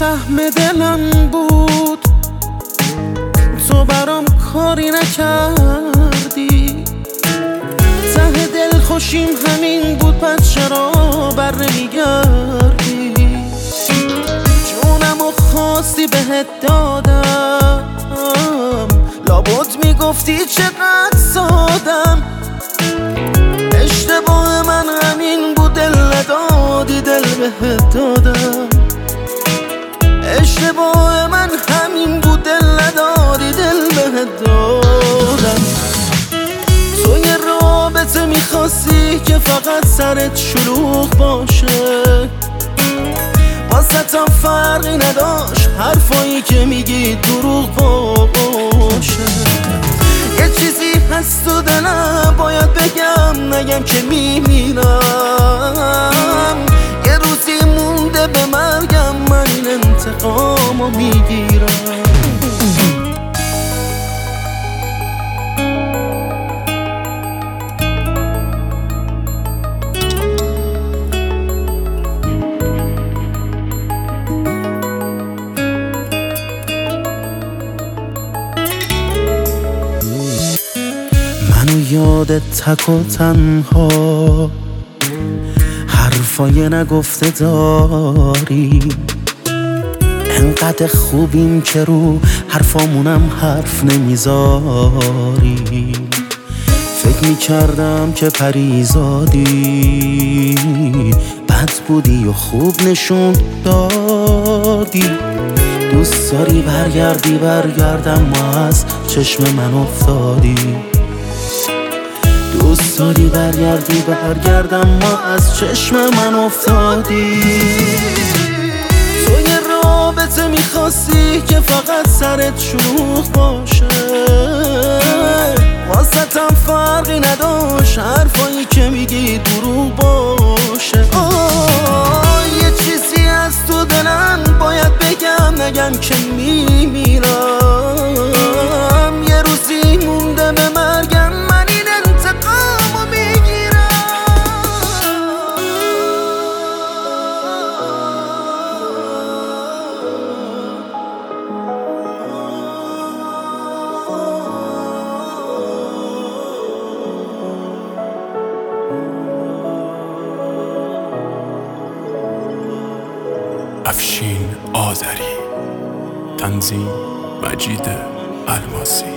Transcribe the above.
سهم دلم بود، تو برام کاری نکردی. ته دل خوشیم همین بود، پس چرا بر نمیگردی؟ جونمو خواستی بهت دادم، لابد میگفتی چقدر سادم. اشتباه من همین بود، دل ندادی دل بهت دادم. اشتباه من همین بود، دل ندادی دل بهت دادم. تو یه رابطه میخواستی که فقط سرت شلوغ باشه، واسطم فرقی نداشت حرفایی که میگی دروغ باشه. یه چیزی هست تو دلم باید بگم، نگم که میمیرم. یه روزی مونده به مرگم، من این انتقامو میگیرم. منو یادت تک و تنها، حرفای نگفته داری. انقدر خوبیم که رو حرفامونم حرف نمیذاری. فکر میکردم که پریزادی، بد بودی و خوب نشون دادی. دوست داری برگردی برگردم، ما از چشم من افتادی. دوست داری برگردی برگردم، ما از چشم من افتادی. تو یه رابطه میخواستی که فقط سرت شلوغ باشه، واسطم فرقی نداشت حرفایی که میگی دروغ باشه. یه چیزی از تو دلم باید بگم، نگم که میمیرم. یه روزی مونده به مرگم، من این انتقامو میگیرم. افشین آذری، تنظیم مجید الماسی.